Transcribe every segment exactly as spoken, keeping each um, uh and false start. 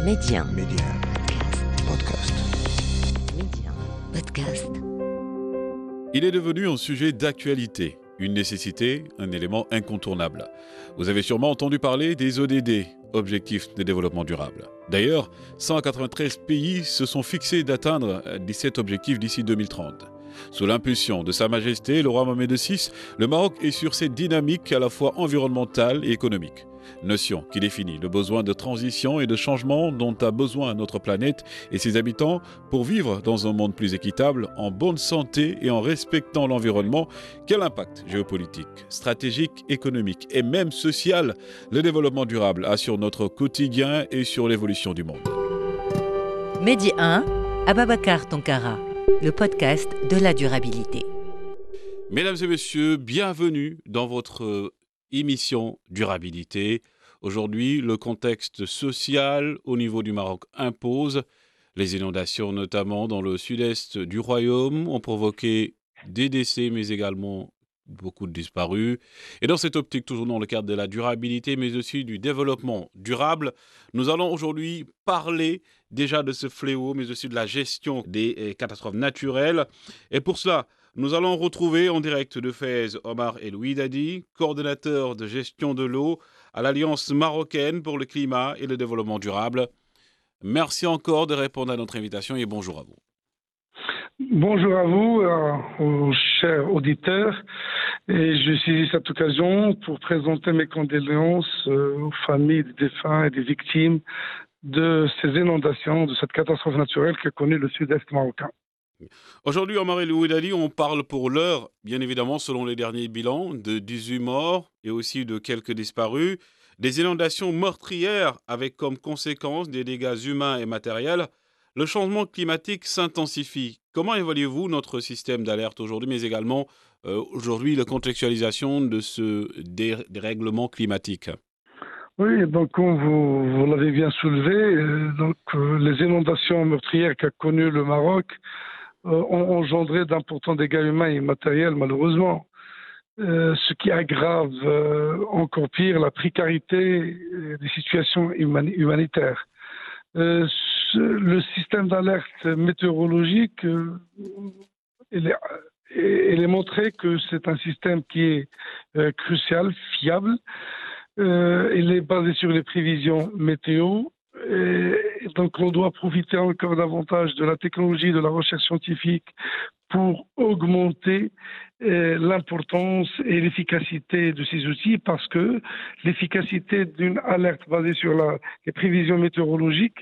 Média. Média. Podcast. Média. Podcast. Il est devenu un sujet d'actualité, une nécessité, un élément incontournable. Vous avez sûrement entendu parler des O D D, Objectifs de développement durable. D'ailleurs, cent quatre-vingt-treize pays se sont fixés d'atteindre dix-sept objectifs d'ici deux mille trente. Sous l'impulsion de Sa Majesté, le roi Mohamed six, le Maroc est sur cette dynamique à la fois environnementale et économique. Notion qui définit le besoin de transition et de changement dont a besoin notre planète et ses habitants pour vivre dans un monde plus équitable, en bonne santé et en respectant l'environnement. Quel impact géopolitique, stratégique, économique et même social le développement durable a sur notre quotidien et sur l'évolution du monde? Média un, Ababacar Tonkara, le podcast de la durabilité. Mesdames et messieurs, bienvenue dans votre émission Durabilité. Aujourd'hui, le contexte social au niveau du Maroc impose. Les inondations, notamment dans le sud-est du royaume, ont provoqué des décès, mais également beaucoup de disparus. Et dans cette optique, toujours dans le cadre de la durabilité, mais aussi du développement durable, nous allons aujourd'hui parler déjà de ce fléau, mais aussi de la gestion des catastrophes naturelles. Et pour cela, nous allons retrouver en direct de Fès Omar El Ouidadi, coordonnateur de gestion de l'eau à l'Alliance marocaine pour le climat et le développement durable. Merci encore de répondre à notre invitation et bonjour à vous. Bonjour à vous, euh, aux chers auditeurs. Et je saisis cette occasion pour présenter mes condoléances euh, aux familles des défunts et des victimes de ces inondations, de cette catastrophe naturelle que connaît le sud-est marocain. Aujourd'hui, Omar El Ouidadi, on parle pour l'heure, bien évidemment, selon les derniers bilans, de dix-huit morts et aussi de quelques disparus, des inondations meurtrières avec comme conséquence des dégâts humains et matériels. Le changement climatique s'intensifie. Comment évaluez-vous notre système d'alerte aujourd'hui, mais également euh, aujourd'hui la contextualisation de ce dé- dérèglement climatique? Oui, donc comme vous, vous l'avez bien soulevé, euh, donc, euh, les inondations meurtrières qu'a connues le Maroc euh, ont engendré d'importants dégâts humains et matériels, malheureusement. Euh, ce qui aggrave euh, encore pire la précarité euh, des situations humani- humanitaires. Euh, ce, le système d'alerte météorologique, euh, il, est, il est montré que c'est un système qui est euh, crucial, fiable. Euh, il est basé sur les prévisions météo. Et donc, on doit profiter encore davantage de la technologie, de la recherche scientifique pour augmenter euh, l'importance et l'efficacité de ces outils, parce que l'efficacité d'une alerte basée sur la, les prévisions météorologiques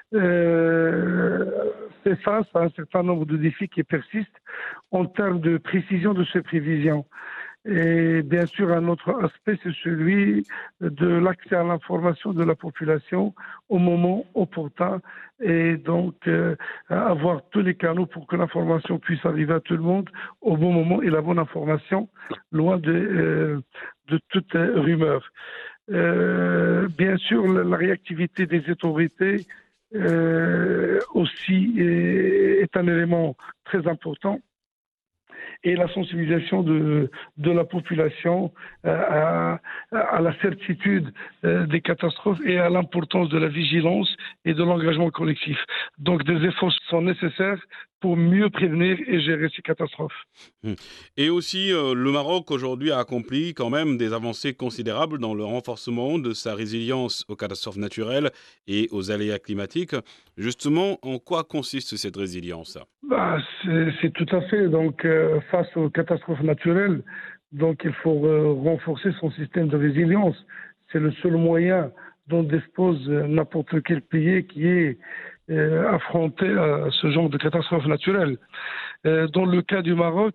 euh, fait face à un certain nombre de défis qui persistent en termes de précision de ces prévisions. Et bien sûr, un autre aspect, c'est celui de l'accès à l'information de la population au moment opportun, et donc euh, avoir tous les canaux pour que l'information puisse arriver à tout le monde au bon moment et la bonne information, loin de, euh, de toute euh, rumeur. Euh, bien sûr, la, la réactivité des autorités euh, aussi est, est un élément très important. Et la sensibilisation de, de la population euh, à, à la certitude euh, des catastrophes et à l'importance de la vigilance et de l'engagement collectif. Donc des efforts sont nécessaires pour mieux prévenir et gérer ces catastrophes. Et aussi, euh, le Maroc aujourd'hui a accompli quand même des avancées considérables dans le renforcement de sa résilience aux catastrophes naturelles et aux aléas climatiques. Justement, en quoi consiste cette résilience ? Bah, c'est, c'est tout à fait. Donc, euh, face aux catastrophes naturelles, donc il faut euh, renforcer son système de résilience. C'est le seul moyen dont dispose euh, n'importe quel pays qui est euh, affronté à ce genre de catastrophes naturelles. Euh, dans le cas du Maroc,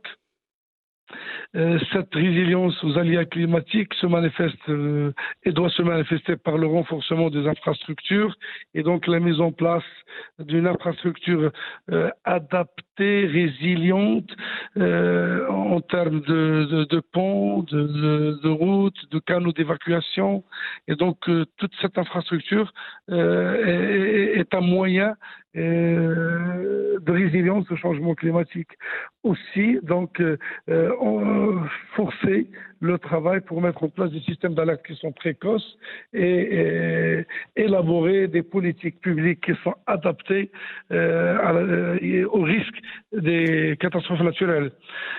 Euh, cette résilience aux aléas climatiques se manifeste euh, et doit se manifester par le renforcement des infrastructures et donc la mise en place d'une infrastructure euh, adaptée, résiliente euh, en termes de, de, de ponts, de, de, de routes, de canaux d'évacuation. Et donc euh, toute cette infrastructure euh, est, est un moyen euh, de résilience au changement climatique. Aussi, donc, euh, on, forcer le travail pour mettre en place des systèmes d'alerte qui sont précoces et, et élaborer des politiques publiques qui sont adaptées euh, à, euh, au risque des catastrophes naturelles.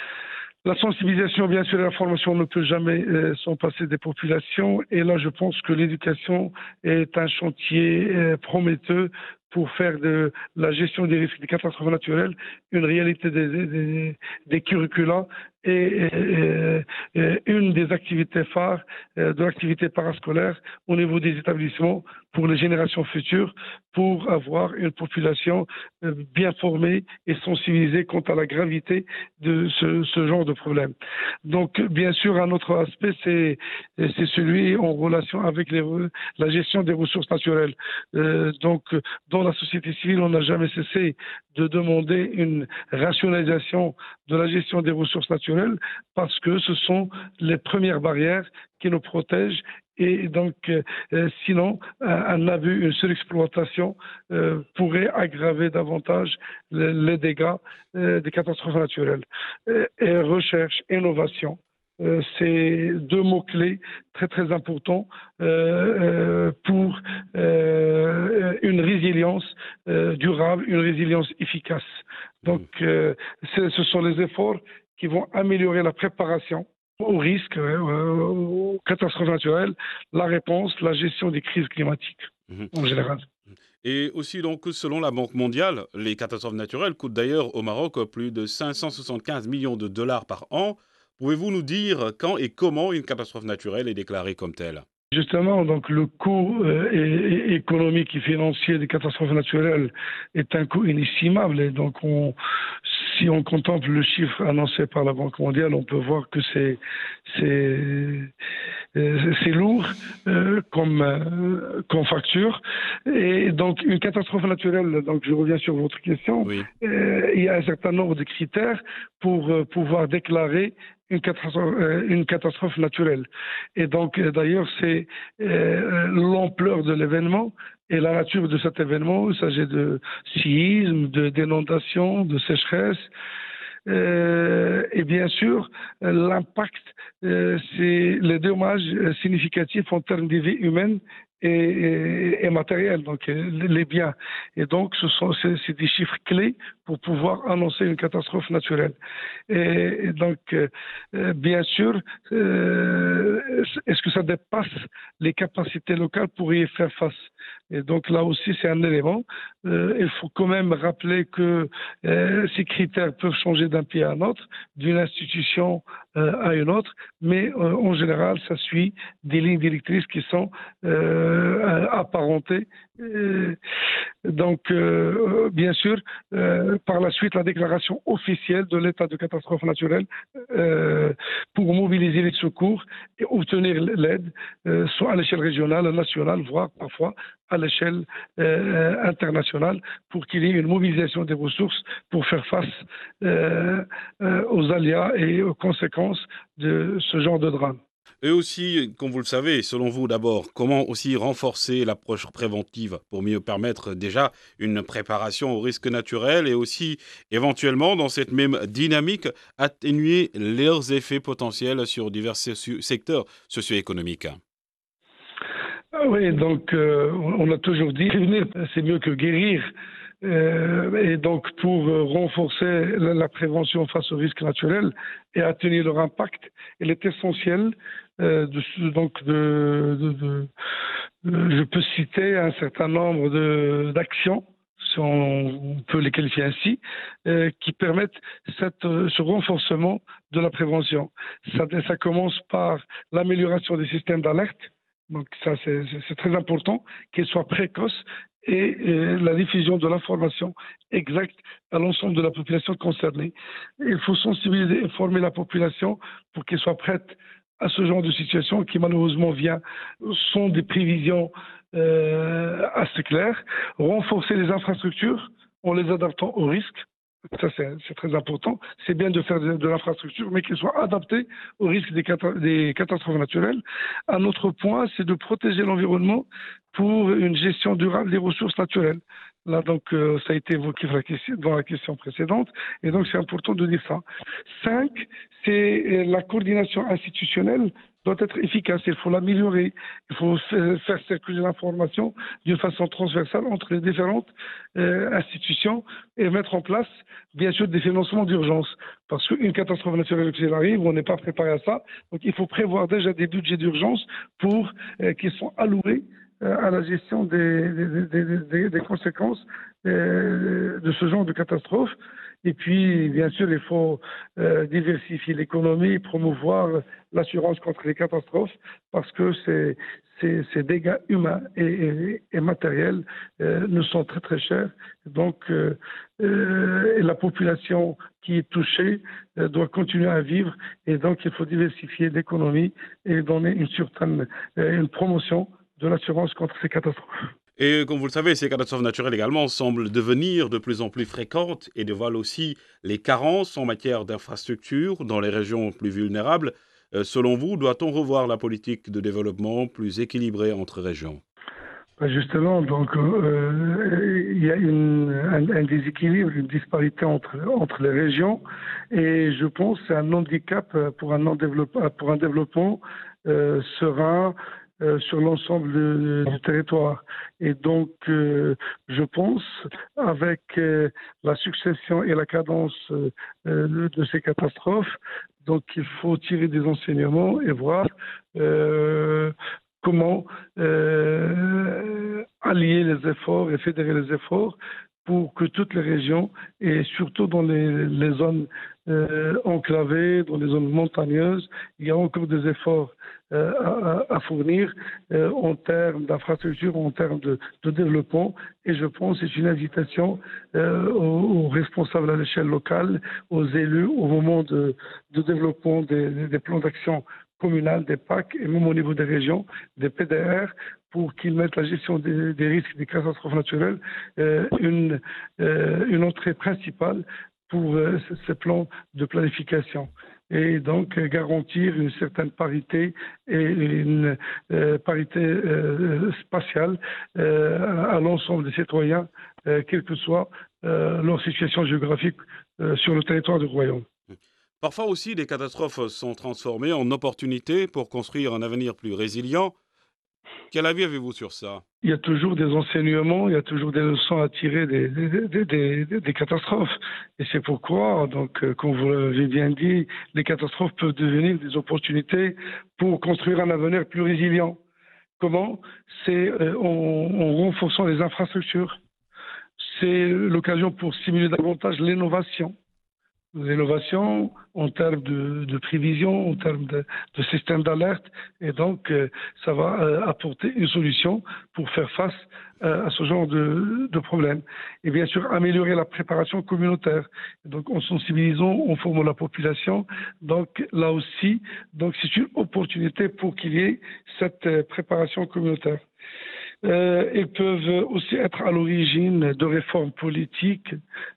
La sensibilisation, bien sûr, et la formation ne peut jamais euh, s'en passer des populations. Et là, je pense que l'éducation est un chantier euh, prometteur pour faire de la gestion des risques des catastrophes naturelles une réalité des, des, des curricula et, et, et une des activités phares euh, de l'activité parascolaire au niveau des établissements pour les générations futures, pour avoir une population euh, bien formée et sensibilisée quant à la gravité de ce, ce genre de problème. Donc, bien sûr, un autre aspect, c'est, c'est celui en relation avec les, la gestion des ressources naturelles. Euh, donc, dans la société civile, on n'a jamais cessé de demander une rationalisation de la gestion des ressources naturelles parce que ce sont les premières barrières qui nous protègent. Et donc, euh, sinon, un, un abus, une surexploitation euh, pourrait aggraver davantage le, les dégâts euh, des catastrophes naturelles. Et, et recherche, innovation, euh, c'est deux mots-clés très très importants euh, euh, pour euh, une résilience euh, durable, une résilience efficace. Donc, euh, ce sont les efforts qui vont améliorer la préparation aux risques, euh, aux catastrophes naturelles, la réponse, la gestion des crises climatiques mmh. en général. Et aussi, donc, selon la Banque mondiale, les catastrophes naturelles coûtent d'ailleurs au Maroc plus de cinq cent soixante-quinze millions de dollars par an. Pouvez-vous nous dire quand et comment une catastrophe naturelle est déclarée comme telle ? Justement, donc le coût euh, é- économique et financier des catastrophes naturelles est un coût inestimable. Et donc, on, si on contemple le chiffre annoncé par la Banque mondiale, on peut voir que c'est c'est euh, c'est lourd euh, comme euh, comme facture. Et donc, une catastrophe naturelle. Donc, je reviens sur votre question. Oui. Euh, il y a un certain nombre de critères pour euh, pouvoir déclarer une catastrophe, euh, une catastrophe naturelle. Et donc, euh, d'ailleurs, c'est euh, l'ampleur de l'événement et la nature de cet événement. Il s'agit de séisme, de, d'inondation, de sécheresse. Euh, et bien sûr, l'impact, euh, c'est les dommages significatifs en termes de vie humaine et, et, et matériel, donc les biens. Et donc, ce sont c'est, c'est des chiffres clés pour pouvoir annoncer une catastrophe naturelle. Et, et donc, euh, bien sûr, euh, est-ce que ça dépasse les capacités locales pour y faire face ? Et donc là aussi, c'est un élément. Euh, il faut quand même rappeler que euh, ces critères peuvent changer d'un pays à un autre, d'une institution euh, à une autre, mais euh, en général, ça suit des lignes directrices qui sont euh, apparentées. Euh, donc, euh, bien sûr, euh, par la suite, la déclaration officielle de l'état de catastrophe naturelle euh, pour mobiliser les secours et obtenir l'aide, euh, soit à l'échelle régionale, nationale, voire parfois à l'échelle euh, internationale, pour qu'il y ait une mobilisation des ressources pour faire face euh, euh, aux aléas et aux conséquences de ce genre de drame. Et aussi, comme vous le savez, selon vous d'abord, comment aussi renforcer l'approche préventive pour mieux permettre déjà une préparation aux risques naturels et aussi éventuellement dans cette même dynamique atténuer leurs effets potentiels sur divers secteurs socio-économiques. Ah oui, donc euh, on a toujours dit prévenir, c'est mieux que guérir. Euh, et donc, pour euh, renforcer la, la prévention face aux risques naturels et atténuer leur impact, il est essentiel euh, de, donc de, de, de, de, je peux citer un certain nombre de, d'actions, si on, on peut les qualifier ainsi, euh, qui permettent cette, ce renforcement de la prévention. Ça, ça commence par l'amélioration des systèmes d'alerte. Donc ça, c'est, c'est très important, qu'ils soient précoces et, et la diffusion de l'information exacte à l'ensemble de la population concernée. Il faut sensibiliser et former la population pour qu'elle soit prête à ce genre de situation qui malheureusement vient, sont des prévisions euh, assez claires. Renforcer les infrastructures en les adaptant aux risques. Ça, c'est, c'est très important. C'est bien de faire de, de l'infrastructure, mais qu'elle soit adaptée au risque des, cata- des catastrophes naturelles. Un autre point, c'est de protéger l'environnement pour une gestion durable des ressources naturelles. Là, donc, euh, ça a été évoqué dans la, question, dans la question précédente, et donc c'est important de dire ça. Cinq, c'est euh, la coordination institutionnelle doit être efficace, il faut l'améliorer, il faut faire, faire circuler l'information d'une façon transversale entre les différentes euh, institutions et mettre en place, bien sûr, des financements d'urgence. Parce qu'une catastrophe naturelle qui arrive, on n'est pas préparé à ça, donc il faut prévoir déjà des budgets d'urgence pour euh, qu'ils soient alloués à la gestion des, des, des, des, des conséquences euh, de ce genre de catastrophe. Et puis, bien sûr, il faut euh, diversifier l'économie, promouvoir l'assurance contre les catastrophes, parce que ces, ces, ces dégâts humains et, et, et matériels euh, nous sont très très chers. Donc, euh, euh, et la population qui est touchée euh, doit continuer à vivre. Et donc, il faut diversifier l'économie et donner une certaine euh, une promotion de l'assurance contre ces catastrophes. Et comme vous le savez, ces catastrophes naturelles également semblent devenir de plus en plus fréquentes et dévoilent aussi les carences en matière d'infrastructures dans les régions plus vulnérables. Euh, selon vous, doit-on revoir la politique de développement plus équilibrée entre régions ? Justement, donc euh, il y a une, un, un déséquilibre, une disparité entre, entre les régions, et je pense que c'est un handicap pour un, non-développement, pour un développement euh, serein, Euh, sur l'ensemble de, du territoire. Et donc, euh, je pense, avec euh, la succession et la cadence euh, de, de ces catastrophes, donc il faut tirer des enseignements et voir euh, comment euh, allier les efforts et fédérer les efforts pour que toutes les régions, et surtout dans les, les zones euh, enclavées, dans les zones montagneuses, il y a encore des efforts euh, à, à fournir euh, en termes d'infrastructure, en termes de, de développement. Et je pense que c'est une invitation euh, aux, aux responsables à l'échelle locale, aux élus, au moment de, de développement des, des plans d'action communales, des P A C, et même au niveau des régions, des P D R, pour qu'ils mettent la gestion des, des risques des catastrophes naturelles euh, une, euh, une entrée principale pour euh, ces plans de planification. Et donc euh, garantir une certaine parité et une euh, parité euh, spatiale euh, à l'ensemble des citoyens, euh, quelle que soit euh, leur situation géographique euh, sur le territoire du royaume. Parfois aussi, les catastrophes sont transformées en opportunités pour construire un avenir plus résilient. Quel avis avez-vous sur ça ? Il y a toujours des enseignements, il y a toujours des leçons à tirer des, des, des, des, des catastrophes. Et c'est pourquoi, donc, comme vous l'avez bien dit, les catastrophes peuvent devenir des opportunités pour construire un avenir plus résilient. Comment ? C'est euh, en, en renforçant les infrastructures. C'est l'occasion pour stimuler davantage l'innovation. L'innovation en termes de, de prévision, en termes de, de système d'alerte, et donc euh, ça va euh, apporter une solution pour faire face euh, à ce genre de, de problème. Et bien sûr, améliorer la préparation communautaire. Donc en sensibilisant, en formant la population. Donc là aussi, donc c'est une opportunité pour qu'il y ait cette euh, préparation communautaire. Euh, ils peuvent aussi être à l'origine de réformes politiques.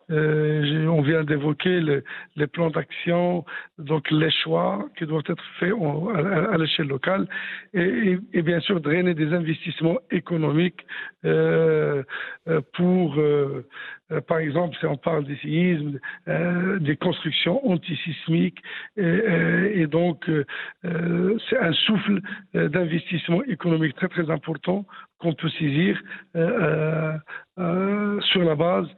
Euh, on vient d'évoquer le, les plans d'action, donc les choix qui doivent être faits en, à, à l'échelle locale, et, et, et bien sûr drainer des investissements économiques euh, pour, euh, par exemple, si on parle des séismes, euh, des constructions antisismiques, et, et donc euh, c'est un souffle d'investissement économique très très important qu'on peut saisir euh, euh, sur la base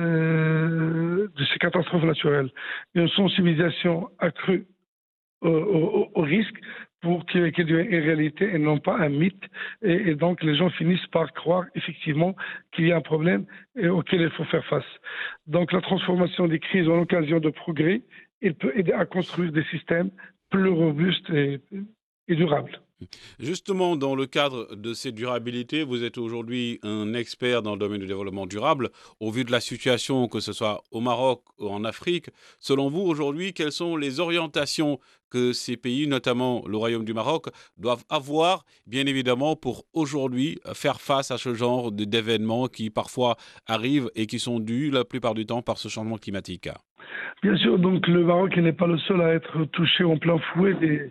euh, de ces catastrophes naturelles. Une sensibilisation accrue au, au, au risque pour qu'il qu y ait une réalité et non pas un mythe. Et, et donc les gens finissent par croire effectivement qu'il y a un problème et auquel il faut faire face. Donc la transformation des crises en occasion de progrès, il peut aider à construire des systèmes plus robustes et, et durables. Justement, dans le cadre de cette durabilité, vous êtes aujourd'hui un expert dans le domaine du développement durable. Au vu de la situation, que ce soit au Maroc ou en Afrique, selon vous, aujourd'hui, quelles sont les orientations que ces pays, notamment le Royaume du Maroc, doivent avoir, bien évidemment, pour aujourd'hui faire face à ce genre d'événements qui parfois arrivent et qui sont dus la plupart du temps par ce changement climatique ? Bien sûr, donc le Maroc n'est pas le seul à être touché en plein fouet des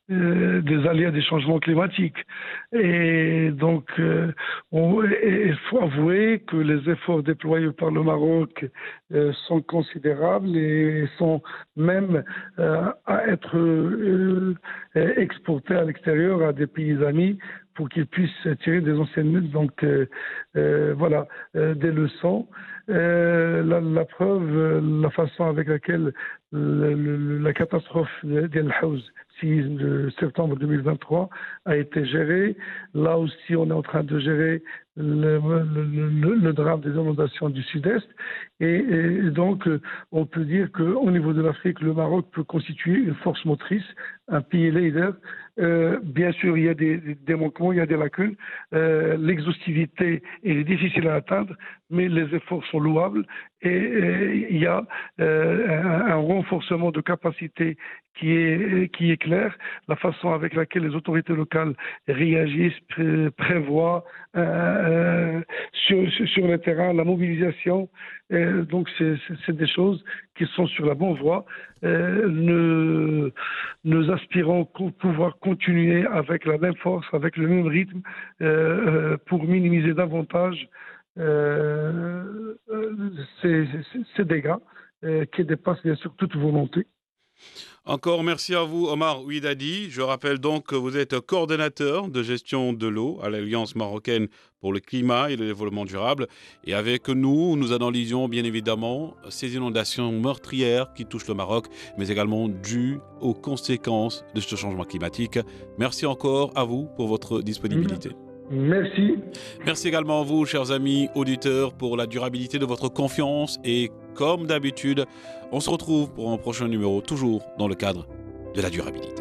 euh, des aléas des changements climatiques. Et donc, euh, on, et, il faut avouer que les efforts déployés par le Maroc euh, sont considérables et sont même euh, à être euh, exportés à l'extérieur à des pays amis pour qu'ils puissent tirer des enseignements, donc euh, euh, voilà, euh, des leçons. Euh, la, la preuve, la façon avec laquelle le, le, la catastrophe d'El Haouz, séisme de septembre deux mille vingt-trois, a été gérée. Là aussi, on est en train de gérer le, le, le, le drame des inondations du Sud-Est. Et, et donc, on peut dire qu'au niveau de l'Afrique, le Maroc peut constituer une force motrice, un pays leader. Euh, bien sûr, il y a des, des manquements, il y a des lacunes. Euh, l'exhaustivité est difficile à atteindre, mais les efforts sont louables et, et il y a euh, un, un renforcement de capacité qui est, qui est clair. La façon avec laquelle les autorités locales réagissent, pré- prévoient euh, sur, sur le terrain, la mobilisation. Euh, donc, c'est, c'est, c'est des choses qui sont sur la bonne voie. Euh, nous, nous aspirons à pouvoir continuer avec la même force, avec le même rythme, euh, pour minimiser davantage euh, ces, ces, ces dégâts euh, qui dépassent bien sûr toute volonté. Encore merci à vous, Omar Ouidadi. Je rappelle donc que vous êtes coordonnateur de gestion de l'eau à l'Alliance marocaine pour le climat et le développement durable. Et avec nous, nous analysions bien évidemment ces inondations meurtrières qui touchent le Maroc, mais également dues aux conséquences de ce changement climatique. Merci encore à vous pour votre disponibilité. Merci. Merci également à vous, chers amis auditeurs, pour la durabilité de votre confiance. Et comme d'habitude, on se retrouve pour un prochain numéro, toujours dans le cadre de la durabilité.